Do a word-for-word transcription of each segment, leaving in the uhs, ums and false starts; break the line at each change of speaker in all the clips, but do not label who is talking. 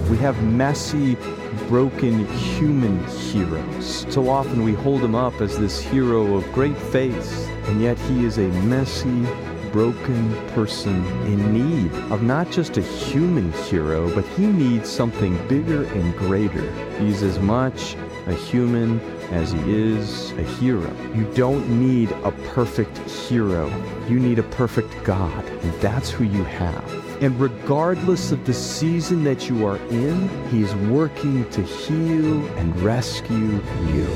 We have messy, broken human heroes. So often we hold him up as this hero of great faith, and yet he is a messy, broken person in need of not just a human hero, but he needs something bigger and greater. He's as much a human as he is a hero. You don't need a perfect hero. You need a perfect God, and that's who you have. And regardless of the season that you are in, he is working to heal and rescue you.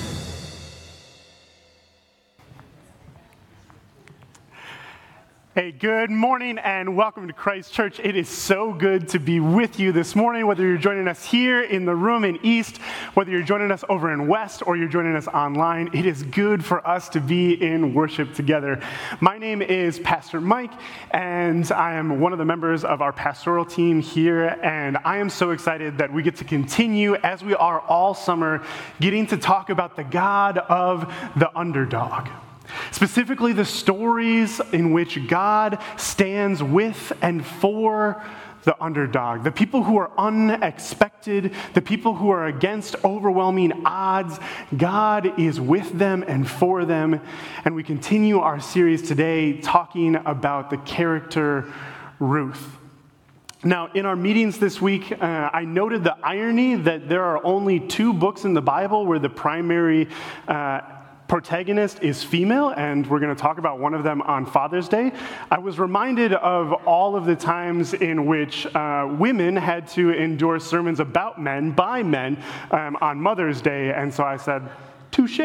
Hey, good morning and welcome to Christ Church. It is so good to be with you this morning, whether you're joining us here in the room in East, whether you're joining us over in West, or you're joining us online. It is good for us to be in worship together. My name is Pastor Mike, and I am one of the members of our pastoral team here, and I am so excited that we get to continue, as we are all summer, getting to talk about the God of the underdog. Specifically, the stories in which God stands with and for the underdog, the people who are unexpected, the people who are against overwhelming odds. God is with them and for them. And we continue our series today talking about the character Ruth. Now, in our meetings this week, uh, I noted the irony that there are only two books in the Bible where the primary uh, protagonist is female, and we're going to talk about one of them on Father's Day. I was reminded of all of the times in which uh, women had to endure sermons about men by men um, on Mother's Day, and so I said, touche.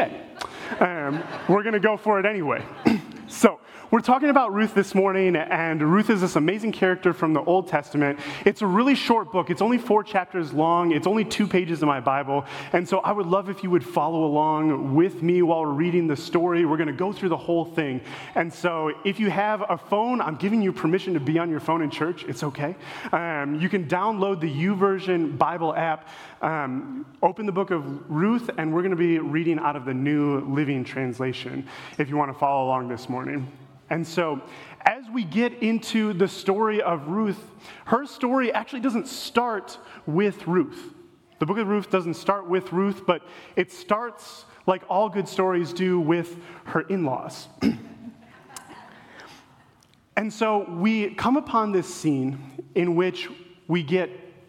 Um, we're going to go for it anyway. So, we're talking about Ruth this morning, and Ruth is this amazing character from the Old Testament. It's a really short book. It's only four chapters long. It's only two pages in my Bible, and so I would love if you would follow along with me while we're reading the story. We're going to go through the whole thing, and so if you have a phone, I'm giving you permission to be on your phone in church. It's okay. Um, you can download the YouVersion Bible app, um, open the book of Ruth, and we're going to be reading out of the New Living Translation if you want to follow along this morning. And so, as we get into the story of Ruth, her story actually doesn't start with Ruth. The book of Ruth doesn't start with Ruth, but it starts, like all good stories do, with her in-laws. And so, we come upon this scene in which we get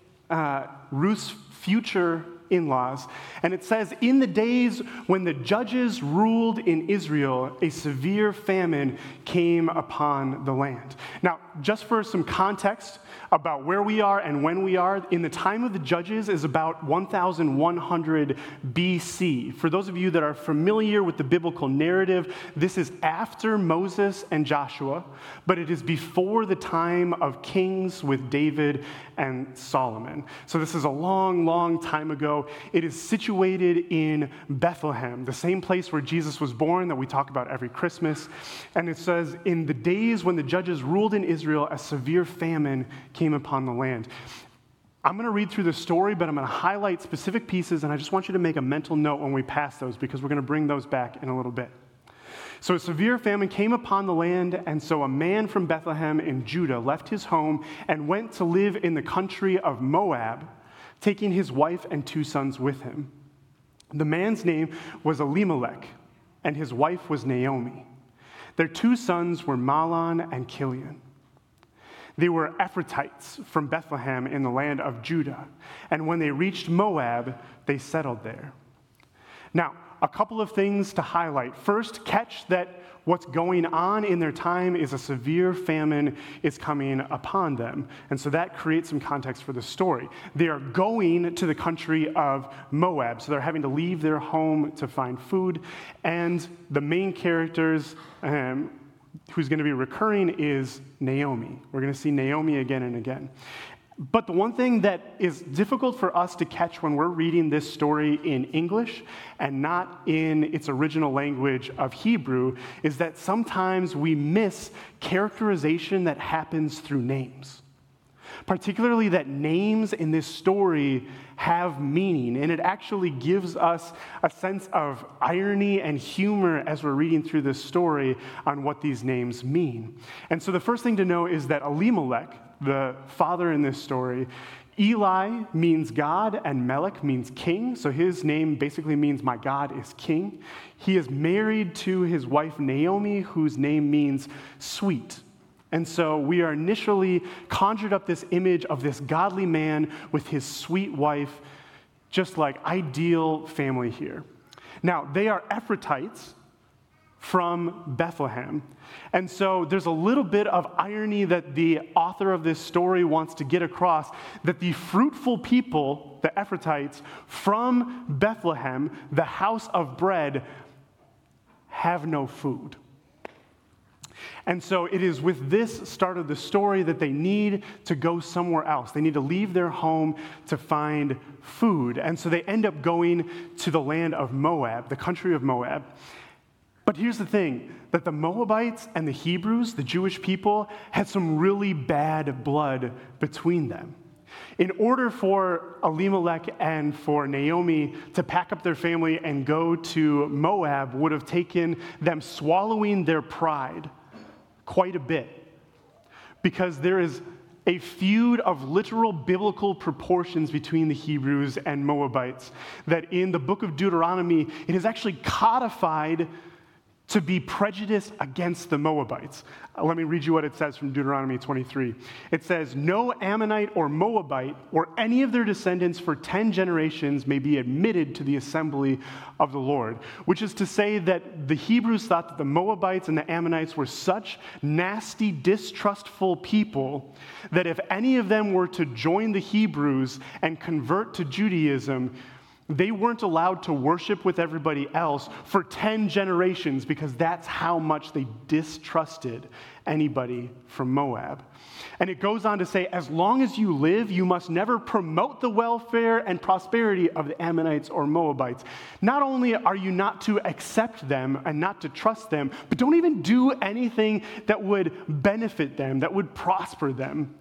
uh, Ruth's future in-laws, and it says, in the days when the judges ruled in Israel, a severe famine came upon the land. Now, just for some context about where we are and when we are, in the time of the judges is about one thousand one hundred B C. For those of you that are familiar with the biblical narrative, this is after Moses and Joshua, but it is before the time of kings with David and Solomon. So this is a long, long time ago. It is situated in Bethlehem, the same place where Jesus was born that we talk about every Christmas. And it says, in the days when the judges ruled in Israel, a severe famine came upon the land. I'm going to read through the story, but I'm going to highlight specific pieces, and I just want you to make a mental note when we pass those, because we're going to bring those back in a little bit. So a severe famine came upon the land, and so a man from Bethlehem in Judah left his home and went to live in the country of Moab, taking his wife and two sons with him. The man's name was Elimelech, and his wife was Naomi. Their two sons were Mahlon and Chilion. They were Ephrathites from Bethlehem in the land of Judah, and when they reached Moab, they settled there. Now, a couple of things to highlight. First, catch that what's going on in their time is a severe famine is coming upon them. And so that creates some context for the story. They are going to the country of Moab, so they're having to leave their home to find food. And the main characters um, who's going to be recurring is Naomi. We're going to see Naomi again and again. But the one thing that is difficult for us to catch when we're reading this story in English and not in its original language of Hebrew is that sometimes we miss characterization that happens through names. Particularly that names in this story have meaning, and it actually gives us a sense of irony and humor as we're reading through this story on what these names mean. And so the first thing to know is that Elimelech, the father in this story, Eli means God, and Melech means king, so his name basically means my God is king. He is married to his wife Naomi, whose name means sweet. And so we are initially conjured up this image of this godly man with his sweet wife, just like ideal family here. Now, they are Ephrathites from Bethlehem. And so there's a little bit of irony that the author of this story wants to get across, that the fruitful people, the Ephrathites, from Bethlehem, the house of bread, have no food. And so it is with this start of the story that they need to go somewhere else. They need to leave their home to find food. And so they end up going to the land of Moab, the country of Moab. But here's the thing, that the Moabites and the Hebrews, the Jewish people, had some really bad blood between them. In order for Elimelech and for Naomi to pack up their family and go to Moab would have taken them swallowing their pride quite a bit, because there is a feud of literal biblical proportions between the Hebrews and Moabites, that in the book of Deuteronomy, it is actually codified to be prejudiced against the Moabites. Uh, let me read you what it says from Deuteronomy twenty-three. It says, "No Ammonite or Moabite or any of their descendants for ten generations may be admitted to the assembly of the Lord," which is to say that the Hebrews thought that the Moabites and the Ammonites were such nasty, distrustful people that if any of them were to join the Hebrews and convert to Judaism, they weren't allowed to worship with everybody else for ten generations, because that's how much they distrusted anybody from Moab. And it goes on to say, as long as you live, you must never promote the welfare and prosperity of the Ammonites or Moabites. Not only are you not to accept them and not to trust them, but don't even do anything that would benefit them, that would prosper them.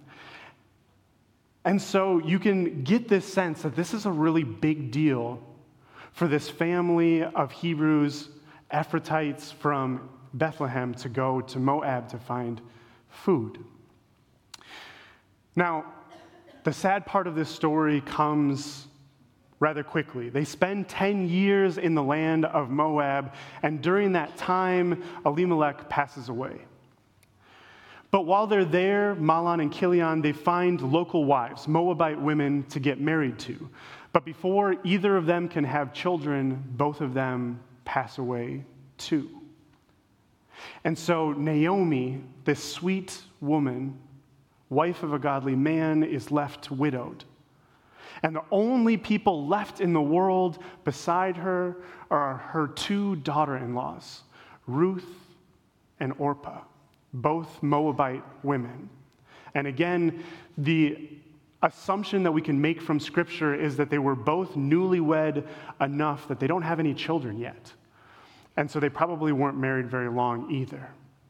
And so you can get this sense that this is a really big deal for this family of Hebrews, Ephrathites from Bethlehem, to go to Moab to find food. Now, the sad part of this story comes rather quickly. They spend ten years in the land of Moab, and during that time, Elimelech passes away. But while they're there, Mahlon and Chilion, they find local wives, Moabite women, to get married to. But before either of them can have children, both of them pass away too. And so Naomi, this sweet woman, wife of a godly man, is left widowed. And the only people left in the world beside her are her two daughter-in-laws, Ruth and Orpah, both Moabite women. And again, the assumption that we can make from Scripture is that they were both newlywed enough that they don't have any children yet. And so they probably weren't married very long either.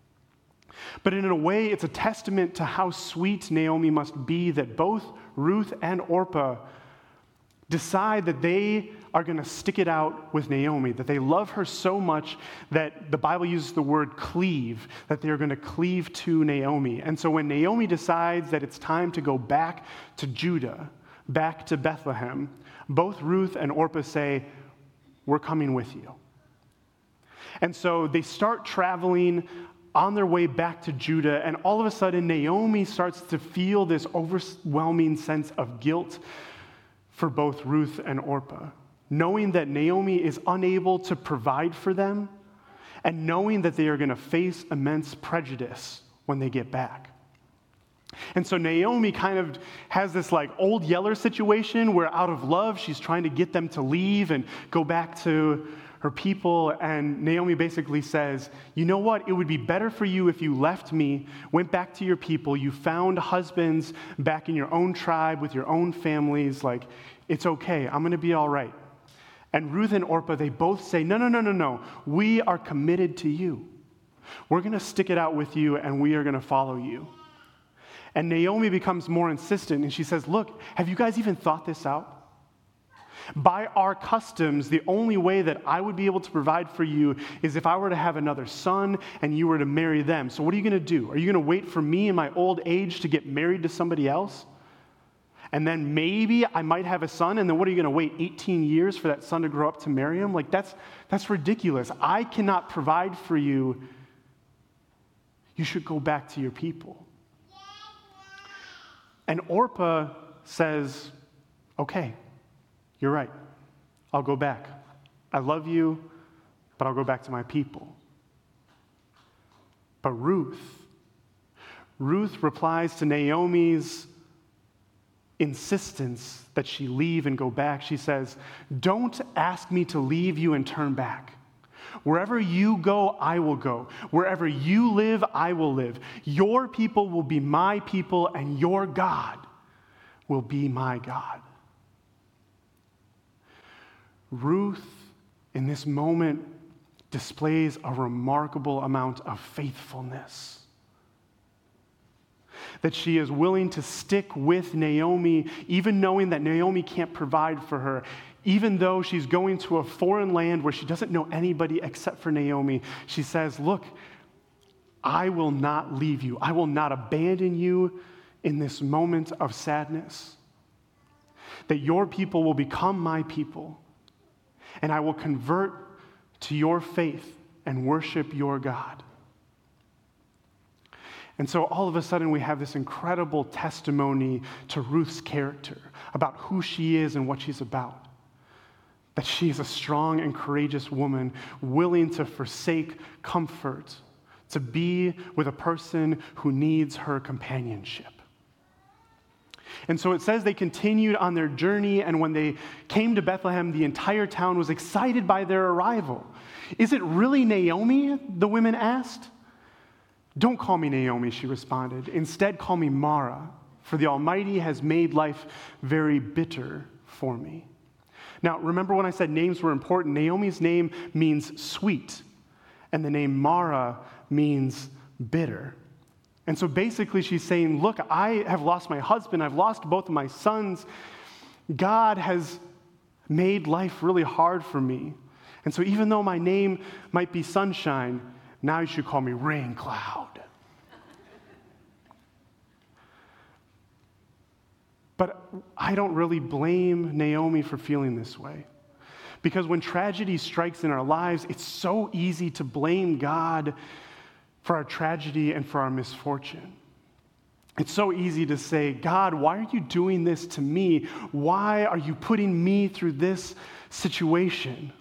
But in a way, it's a testament to how sweet Naomi must be that both Ruth and Orpah decide that they are going to stick it out with Naomi, that they love her so much that the Bible uses the word cleave, that they are going to cleave to Naomi. And so when Naomi decides that it's time to go back to Judah, back to Bethlehem, both Ruth and Orpah say, "We're coming with you." And so they start traveling on their way back to Judah, and all of a sudden Naomi starts to feel this overwhelming sense of guilt for both Ruth and Orpah, knowing that Naomi is unable to provide for them, and knowing that they are going to face immense prejudice when they get back. And so Naomi kind of has this like old Yeller situation where out of love, she's trying to get them to leave and go back to her people. And Naomi basically says, you know what? It would be better for you if you left me, went back to your people, you found husbands back in your own tribe with your own families. Like, it's okay. I'm going to be all right. And Ruth and Orpah, they both say, no, no, no, no, no. We are committed to you. We're going to stick it out with you, and we are going to follow you. And Naomi becomes more insistent, and she says, look, have you guys even thought this out? By our customs, the only way that I would be able to provide for you is if I were to have another son and you were to marry them. So what are you going to do? Are you going to wait for me in my old age to get married to somebody else? and then maybe I might have a son, and then what are you going to wait eighteen years for that son to grow up to marry him? Like, that's, that's ridiculous. I cannot provide for you. You should go back to your people. And Orpah says, okay, you're right. I'll go back. I love you, but I'll go back to my people. But Ruth, Ruth replies to Naomi's insistence that she leave and go back. She says, don't ask me to leave you and turn back. Wherever you go, I will go. Wherever you live, I will live. Your people will be my people, and your God will be my God. Ruth, in this moment, displays a remarkable amount of faithfulness. That she is willing to stick with Naomi, even knowing that Naomi can't provide for her, even though she's going to a foreign land where she doesn't know anybody except for Naomi. She says, look, I will not leave you. I will not abandon you in this moment of sadness. That your people will become my people, and I will convert to your faith and worship your God. And so all of a sudden we have this incredible testimony to Ruth's character, about who she is and what she's about. That she is a strong and courageous woman, willing to forsake comfort, to be with a person who needs her companionship. And so it says they continued on their journey, and when they came to Bethlehem, the entire town was excited by their arrival. Is it really Naomi? The women asked. Don't call me Naomi, she responded. Instead, call me Mara, for the Almighty has made life very bitter for me. Now, remember when I said names were important? Naomi's name means sweet, and the name Mara means bitter. And so basically she's saying, look, I have lost my husband. I've lost both of my sons. God has made life really hard for me. And so even though my name might be Sunshine, now you should call me Rain Cloud. But I don't really blame Naomi for feeling this way. Because when tragedy strikes in our lives, it's so easy to blame God for our tragedy and for our misfortune. It's so easy to say, God, why are you doing this to me? Why are you putting me through this situation?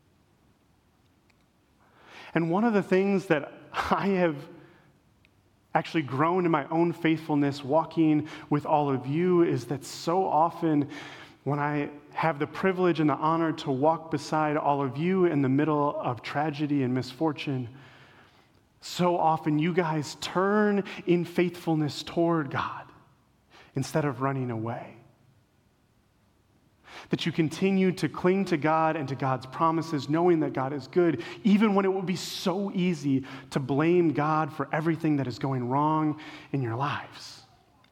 And one of the things that I have actually grown in my own faithfulness walking with all of you is that so often when I have the privilege and the honor to walk beside all of you in the middle of tragedy and misfortune, so often you guys turn in faithfulness toward God instead of running away. That you continue to cling to God and to God's promises, knowing that God is good, even when it would be so easy to blame God for everything that is going wrong in your lives.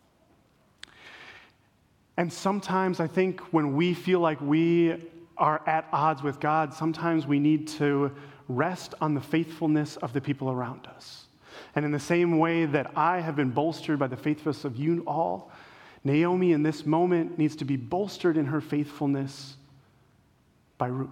And sometimes I think when we feel like we are at odds with God, sometimes we need to rest on the faithfulness of the people around us. And in the same way that I have been bolstered by the faithfulness of you all, Naomi in this moment needs to be bolstered in her faithfulness by Ruth.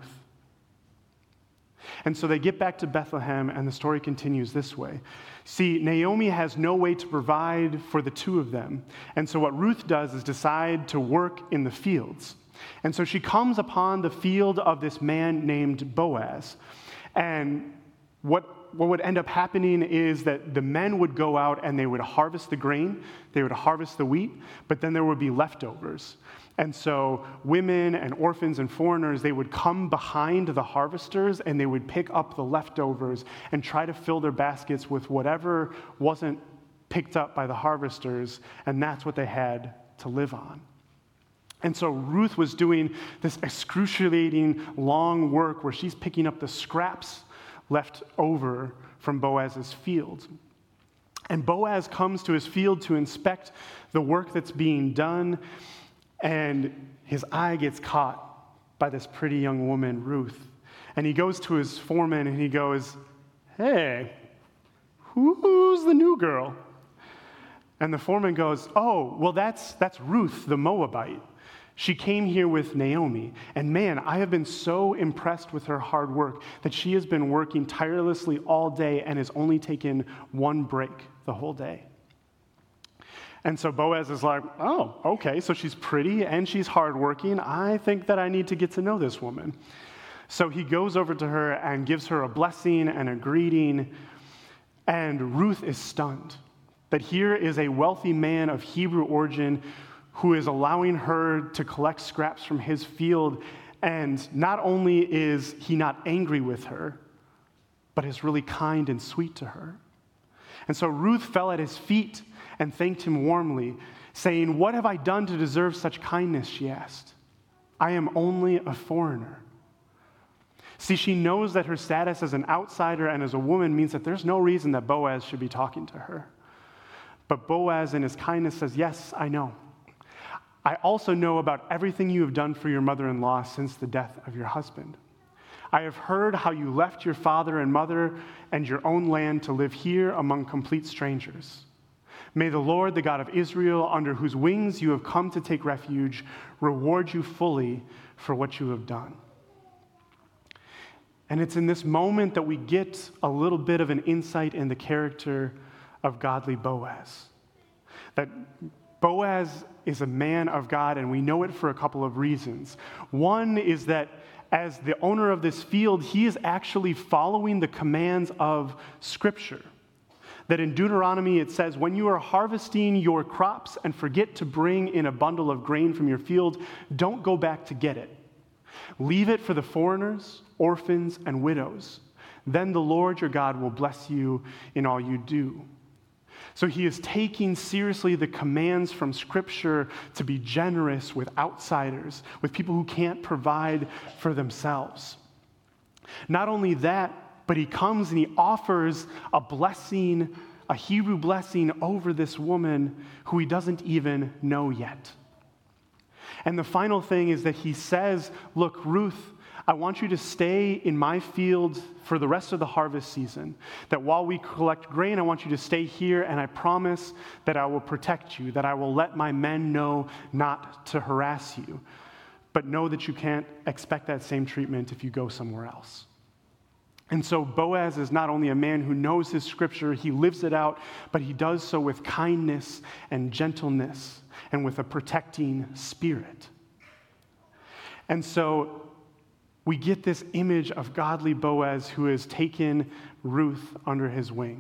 And so they get back to Bethlehem, and the story continues this way. See, Naomi has no way to provide for the two of them. And so what Ruth does is decide to work in the fields. And so she comes upon the field of this man named Boaz. And what, what would end up happening is that the men would go out and they would harvest the grain, they would harvest the wheat, but then there would be leftovers. And so women and orphans and foreigners, they would come behind the harvesters and they would pick up the leftovers and try to fill their baskets with whatever wasn't picked up by the harvesters, and that's what they had to live on. And so Ruth was doing this excruciating long work where she's picking up the scraps left over from Boaz's field. And Boaz comes to his field to inspect the work that's being done, and his eye gets caught by this pretty young woman, Ruth. And he goes to his foreman and he goes, "Hey, who's the new girl?" And the foreman goes, oh, well, that's, that's Ruth, the Moabite. She came here with Naomi. And man, I have been so impressed with her hard work that she has been working tirelessly all day and has only taken one break the whole day. And so Boaz is like, oh, okay, so she's pretty and she's hardworking. I think that I need to get to know this woman. So he goes over to her and gives her a blessing and a greeting. And Ruth is stunned that here is a wealthy man of Hebrew origin who is allowing her to collect scraps from his field. And not only is he not angry with her, but is really kind and sweet to her. And so Ruth fell at his feet and thanked him warmly, saying, what have I done to deserve such kindness, she asked. I am only a foreigner. See, she knows that her status as an outsider and as a woman means that there's no reason that Boaz should be talking to her. But Boaz, in his kindness, says, yes, I know. I also know about everything you have done for your mother-in-law since the death of your husband. I have heard how you left your father and mother and your own land to live here among complete strangers. May the Lord, the God of Israel, under whose wings you have come to take refuge, reward you fully for what you have done. And it's in this moment that we get a little bit of an insight in the character of godly Boaz. That Boaz is a man of God, and we know it for a couple of reasons. One is that as the owner of this field, he is actually following the commands of Scripture. That in Deuteronomy it says, when you are harvesting your crops and forget to bring in a bundle of grain from your field, don't go back to get it. Leave it for the foreigners, orphans, and widows. Then the Lord your God will bless you in all you do. So he is taking seriously the commands from Scripture to be generous with outsiders, with people who can't provide for themselves. Not only that, but he comes and he offers a blessing, a Hebrew blessing over this woman who he doesn't even know yet. And the final thing is that he says, look, Ruth, I want you to stay in my field for the rest of the harvest season. That while we collect grain, I want you to stay here, and I promise that I will protect you, that I will let my men know not to harass you. But know that you can't expect that same treatment if you go somewhere else. And so Boaz is not only a man who knows his Scripture, he lives it out, but he does so with kindness and gentleness and with a protecting spirit. And so we get this image of godly Boaz who has taken Ruth under his wing.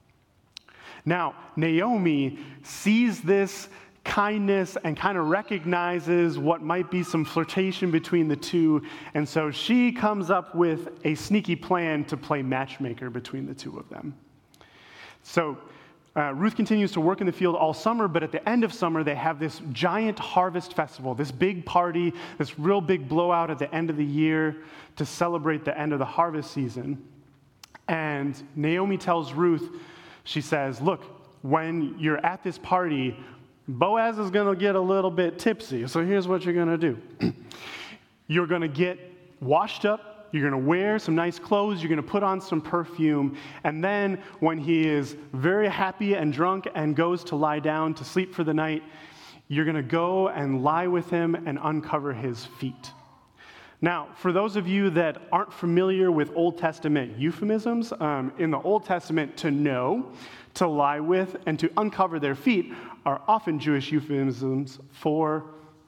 Now, Naomi sees this kindness and kind of recognizes what might be some flirtation between the two, and so she comes up with a sneaky plan to play matchmaker between the two of them. So Uh, Ruth continues to work in the field all summer, but at the end of summer, they have this giant harvest festival, this big party, this real big blowout at the end of the year to celebrate the end of the harvest season. And Naomi tells Ruth, she says, look, when you're at this party, Boaz is going to get a little bit tipsy. So here's what you're going to do. You're going to get washed up. You're going to wear some nice clothes, you're going to put on some perfume, and then when he is very happy and drunk and goes to lie down to sleep for the night, you're going to go and lie with him and uncover his feet. Now, for those of you that aren't familiar with Old Testament euphemisms, um, in the Old Testament, to know, to lie with, and to uncover their feet are often Jewish euphemisms for,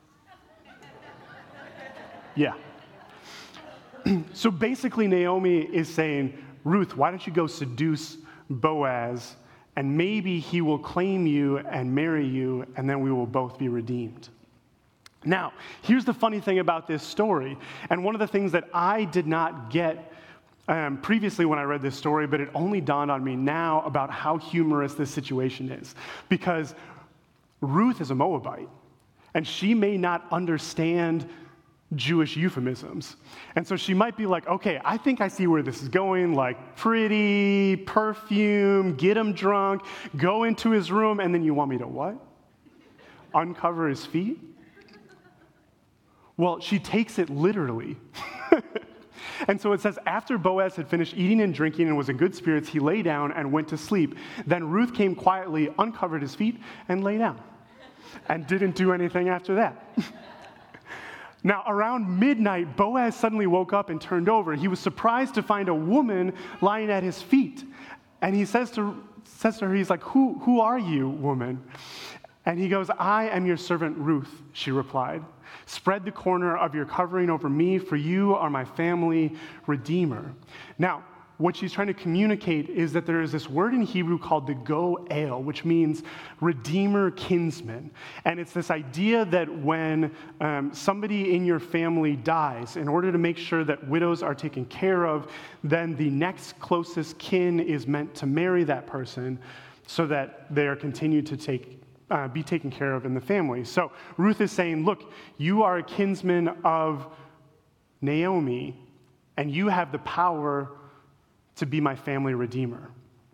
yeah. So basically, Naomi is saying, Ruth, why don't you go seduce Boaz, and maybe he will claim you and marry you, and then we will both be redeemed. Now, here's the funny thing about this story, and one of the things that I did not get um, previously when I read this story, but it only dawned on me now about how humorous this situation is. Because Ruth is a Moabite, and she may not understand Jewish euphemisms. And so she might be like, okay, I think I see where this is going, like pretty, perfume, get him drunk, go into his room, and then you want me to what? Uncover his feet? Well, she takes it literally. And so it says, after Boaz had finished eating and drinking and was in good spirits, he lay down and went to sleep. Then Ruth came quietly, uncovered his feet, and lay down, and didn't do anything after that. Now, around midnight, Boaz suddenly woke up and turned over. He was surprised to find a woman lying at his feet. And he says to, says to her, he's like, who, who are you, woman? And he goes, I am your servant Ruth, she replied. Spread the corner of your covering over me, for you are my family redeemer. Now, what she's trying to communicate is that there is this word in Hebrew called the goel, which means redeemer, kinsman. And it's this idea that when um, somebody in your family dies, in order to make sure that widows are taken care of, then the next closest kin is meant to marry that person so that they are continued to take Uh, be taken care of in the family. So Ruth is saying, look, you are a kinsman of Naomi, and you have the power to be my family redeemer.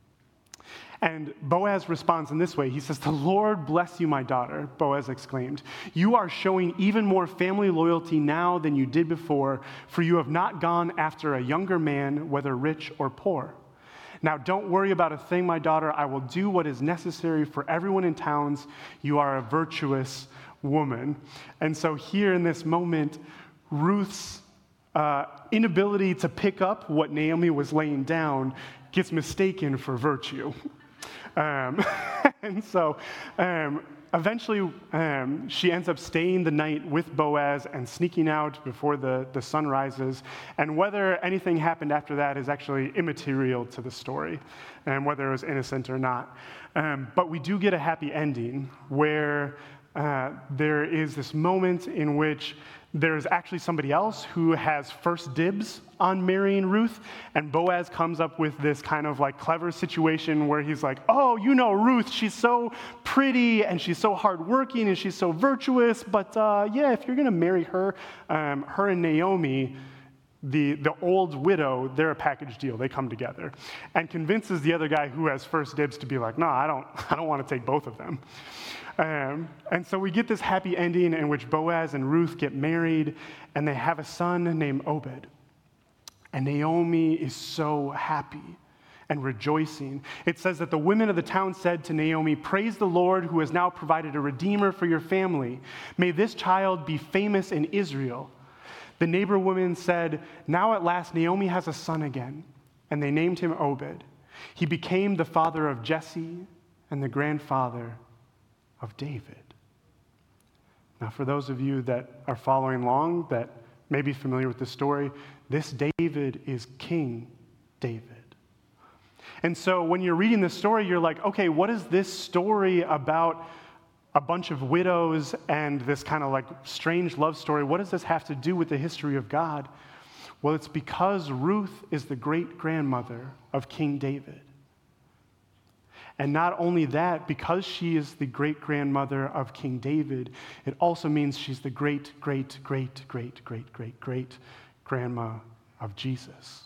And Boaz responds in this way. He says, the Lord bless you, my daughter, Boaz exclaimed. You are showing even more family loyalty now than you did before, for you have not gone after a younger man, whether rich or poor. Now, don't worry about a thing, my daughter. I will do what is necessary for everyone in towns. You are a virtuous woman. And so here in this moment, Ruth's uh, inability to pick up what Naomi was laying down gets mistaken for virtue. Um, and so um, eventually um, she ends up staying the night with Boaz and sneaking out before the, the sun rises. And whether anything happened after that is actually immaterial to the story, and whether it was innocent or not. Um, but we do get a happy ending where uh, there is this moment in which there's actually somebody else who has first dibs on marrying Ruth, and Boaz comes up with this kind of like clever situation where he's like, oh, you know Ruth, she's so pretty, and she's so hardworking, and she's so virtuous, but uh, yeah, if you're going to marry her, um, her and Naomi, the, the old widow, they're a package deal. They come together. And convinces the other guy who has first dibs to be like, no, I don't, I don't want to take both of them. Um, and so we get this happy ending in which Boaz and Ruth get married, and they have a son named Obed. And Naomi is so happy and rejoicing. It says that the women of the town said to Naomi, praise the Lord who has now provided a redeemer for your family. May this child be famous in Israel. The neighbor women said, now at last Naomi has a son again. And they named him Obed. He became the father of Jesse and the grandfather of David. Now, for those of you that are following along, that may be familiar with this story, this David is King David. And so when you're reading this story, you're like, okay, what is this story about a bunch of widows and this kind of like strange love story? What does this have to do with the history of God? Well, it's because Ruth is the great-grandmother of King David. And not only that, because she is the great-grandmother of King David, it also means she's the great, great, great, great, great, great, great grandma of Jesus.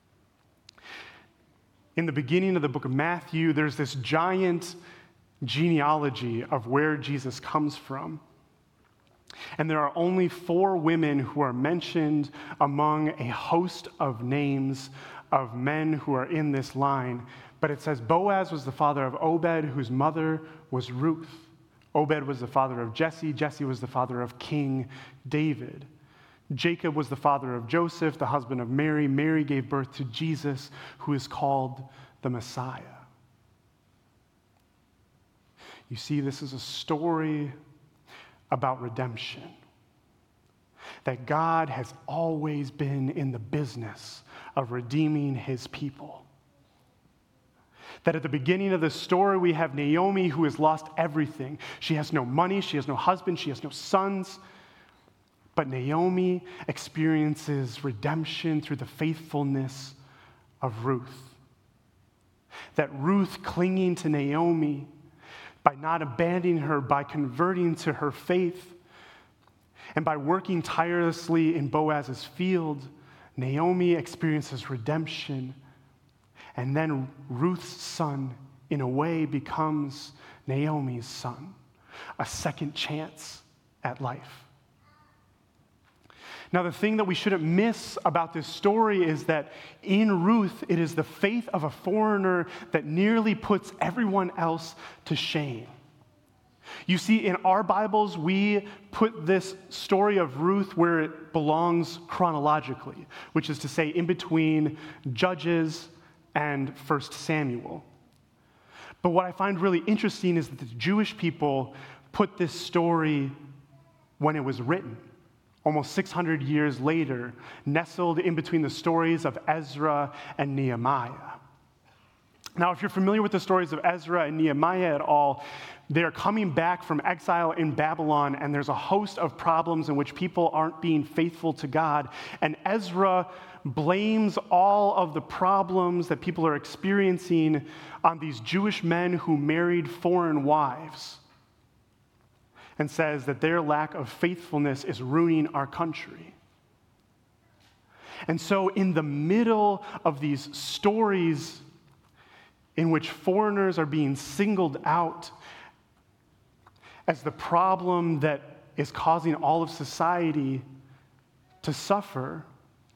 In the beginning of the book of Matthew, there's this giant genealogy of where Jesus comes from. And there are only four women who are mentioned among a host of names of men who are in this line. But it says Boaz was the father of Obed, whose mother was Ruth. Obed was the father of Jesse. Jesse was the father of King David. Jacob was the father of Joseph, the husband of Mary. Mary gave birth to Jesus, who is called the Messiah. You see, this is a story about redemption. That God has always been in the business of redeeming his people. That at the beginning of the story, we have Naomi who has lost everything. She has no money, she has no husband, she has no sons. But Naomi experiences redemption through the faithfulness of Ruth. That Ruth clinging to Naomi by not abandoning her, by converting to her faith, and by working tirelessly in Boaz's field, Naomi experiences redemption. And then Ruth's son, in a way, becomes Naomi's son, a second chance at life. Now, the thing that we shouldn't miss about this story is that in Ruth, it is the faith of a foreigner that nearly puts everyone else to shame. You see, in our Bibles, we put this story of Ruth where it belongs chronologically, which is to say, in between Judges and First Samuel. But what I find really interesting is that the Jewish people put this story when it was written, almost six hundred years later, nestled in between the stories of Ezra and Nehemiah. Now, if you're familiar with the stories of Ezra and Nehemiah at all, they're coming back from exile in Babylon, and there's a host of problems in which people aren't being faithful to God. And Ezra blames all of the problems that people are experiencing on these Jewish men who married foreign wives, and says that their lack of faithfulness is ruining our country. And so in the middle of these stories in which foreigners are being singled out as the problem that is causing all of society to suffer,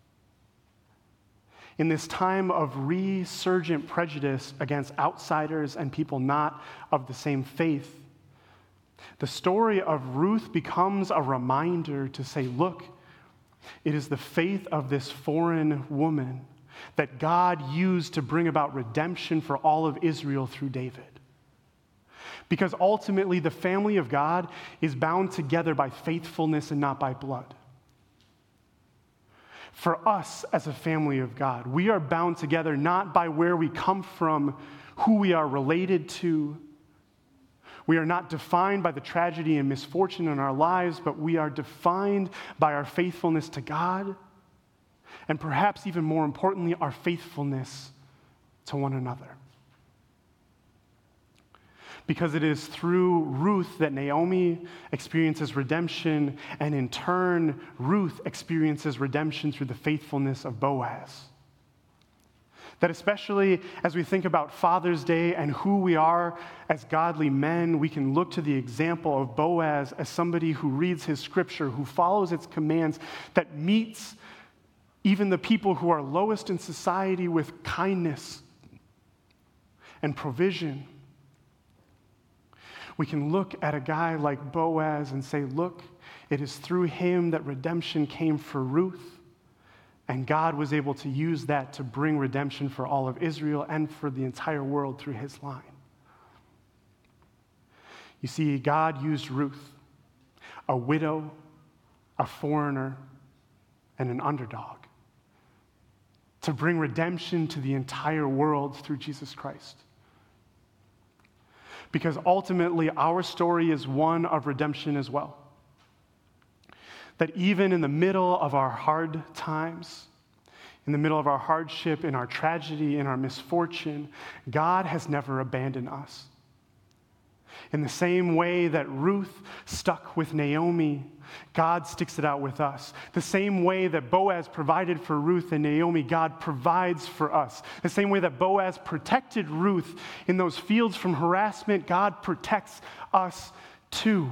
in this time of resurgent prejudice against outsiders and people not of the same faith, the story of Ruth becomes a reminder to say, look, it is the faith of this foreign woman that God used to bring about redemption for all of Israel through David. Because ultimately, the family of God is bound together by faithfulness and not by blood. For us as a family of God, we are bound together not by where we come from, who we are related to. We are not defined by the tragedy and misfortune in our lives, but we are defined by our faithfulness to God, and perhaps even more importantly, our faithfulness to one another. Because it is through Ruth that Naomi experiences redemption, and in turn, Ruth experiences redemption through the faithfulness of Boaz. That especially as we think about Father's Day and who we are as godly men, we can look to the example of Boaz as somebody who reads his scripture, who follows its commands, that meets even the people who are lowest in society with kindness and provision. We can look at a guy like Boaz and say, look, it is through him that redemption came for Ruth, and God was able to use that to bring redemption for all of Israel and for the entire world through his line. You see, God used Ruth, a widow, a foreigner, and an underdog, to bring redemption to the entire world through Jesus Christ. Because ultimately, our story is one of redemption as well. That even in the middle of our hard times, in the middle of our hardship, in our tragedy, in our misfortune, God has never abandoned us. In the same way that Ruth stuck with Naomi, God sticks it out with us. The same way that Boaz provided for Ruth and Naomi, God provides for us. The same way that Boaz protected Ruth in those fields from harassment, God protects us too.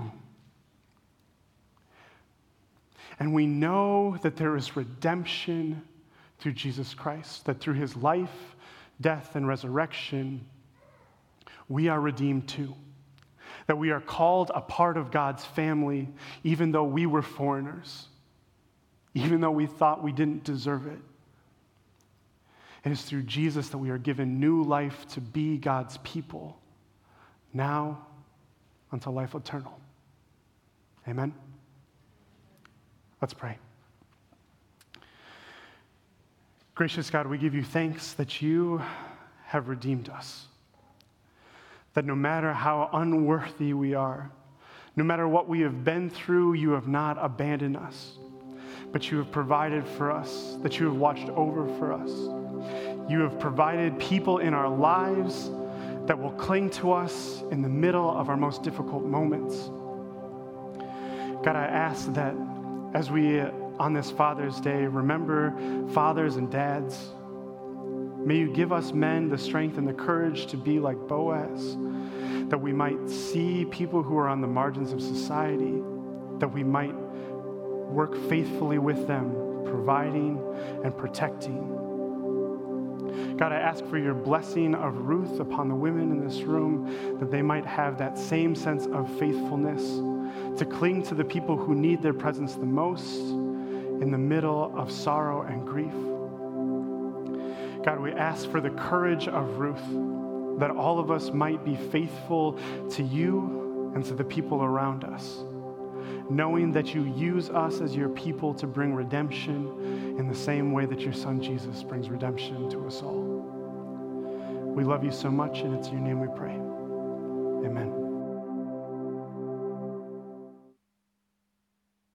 And we know that there is redemption through Jesus Christ, that through his life, death, and resurrection, we are redeemed too. That we are called a part of God's family, even though we were foreigners, even though we thought we didn't deserve it. It is through Jesus that we are given new life to be God's people, now until life eternal. Amen? Let's pray. Gracious God, we give you thanks that you have redeemed us. That no matter how unworthy we are, no matter what we have been through, you have not abandoned us, but you have provided for us, that you have watched over for us. You have provided people in our lives that will cling to us in the middle of our most difficult moments. God, I ask that as we, on this Father's Day, remember fathers and dads, may you give us men the strength and the courage to be like Boaz, that we might see people who are on the margins of society, that we might work faithfully with them, providing and protecting. God, I ask for your blessing of Ruth upon the women in this room, that they might have that same sense of faithfulness, to cling to the people who need their presence the most in the middle of sorrow and grief. God, we ask for the courage of Ruth, that all of us might be faithful to you and to the people around us, knowing that you use us as your people to bring redemption in the same way that your son Jesus brings redemption to us all. We love you so much, and it's in your name we pray. Amen.